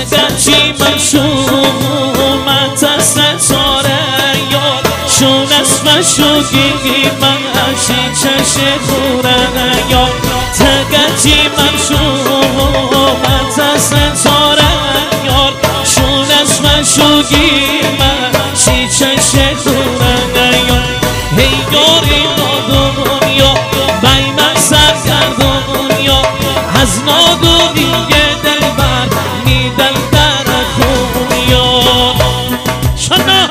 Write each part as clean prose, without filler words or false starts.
تگرچی من شومت است ستاره یار شون است مشوگی من اشی چش خوره یار تگرچی من شومت است ستاره یار شون است مشوگی من اشی چش خوره یار هی یاری دنیا بی من سرگردون یار از نادونی دلبر میدن در خون یار شنا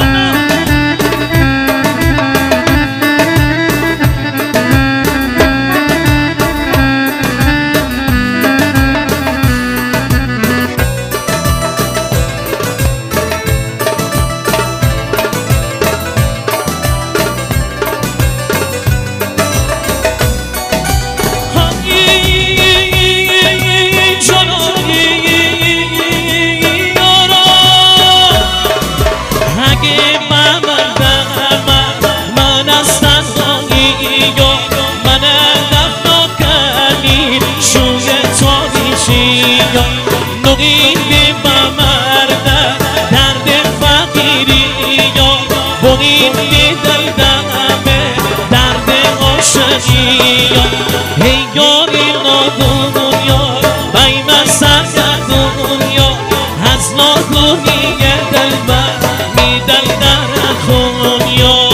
نقیم بمرد درد فقیری یا بقیم دلدمه درد عاشقی یا هی یاری نادون یا بی من سرگردون یا از نادونی دلبر میدن در خون یا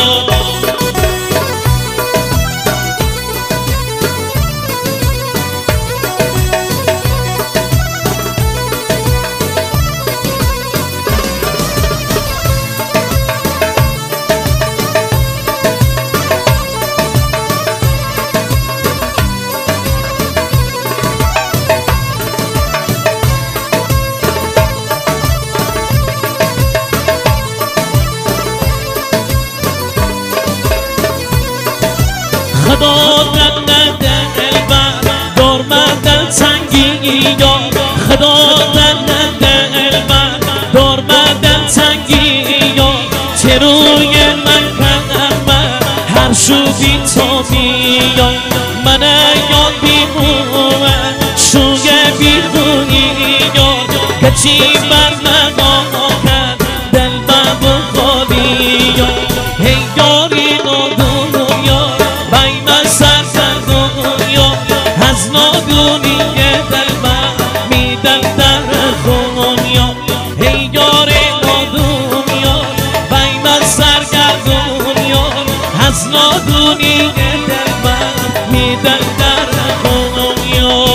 خدا در دلبر دور من دل تنگی یا خدا در دلبر دور من دل تنگی یا تروی من کنم هر شوبی تو بیا من یاد بیمونه شوی بیخونی یا گچی بر نگاه کرد دل من بخوابی یا هی یاری نادون یا بی من سرگردون یا از نادونی دلبر میدن در خون یا هی یاری نادون یا بی من سرگردون یا از نادونی دلبر میدن در خون یا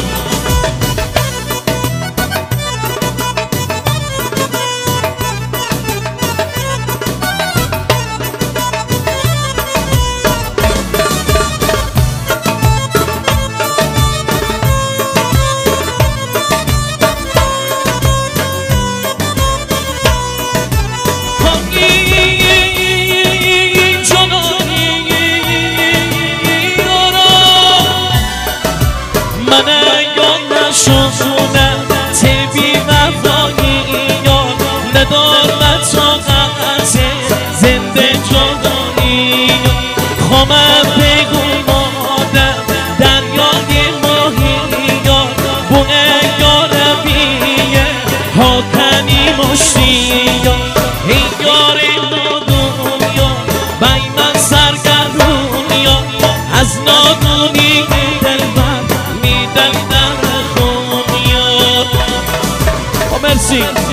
من یاد نشونم تبی وفایی یاد ندارد طاقت زنده جدایی خامم بگو مادم دریای ماهی یاد بونه یاربیه حاکنی مشتی یاد ای یاری نادون یاد بی من سرگردون یاد از نادونی دلبر میدن در خون یاد. مرسی.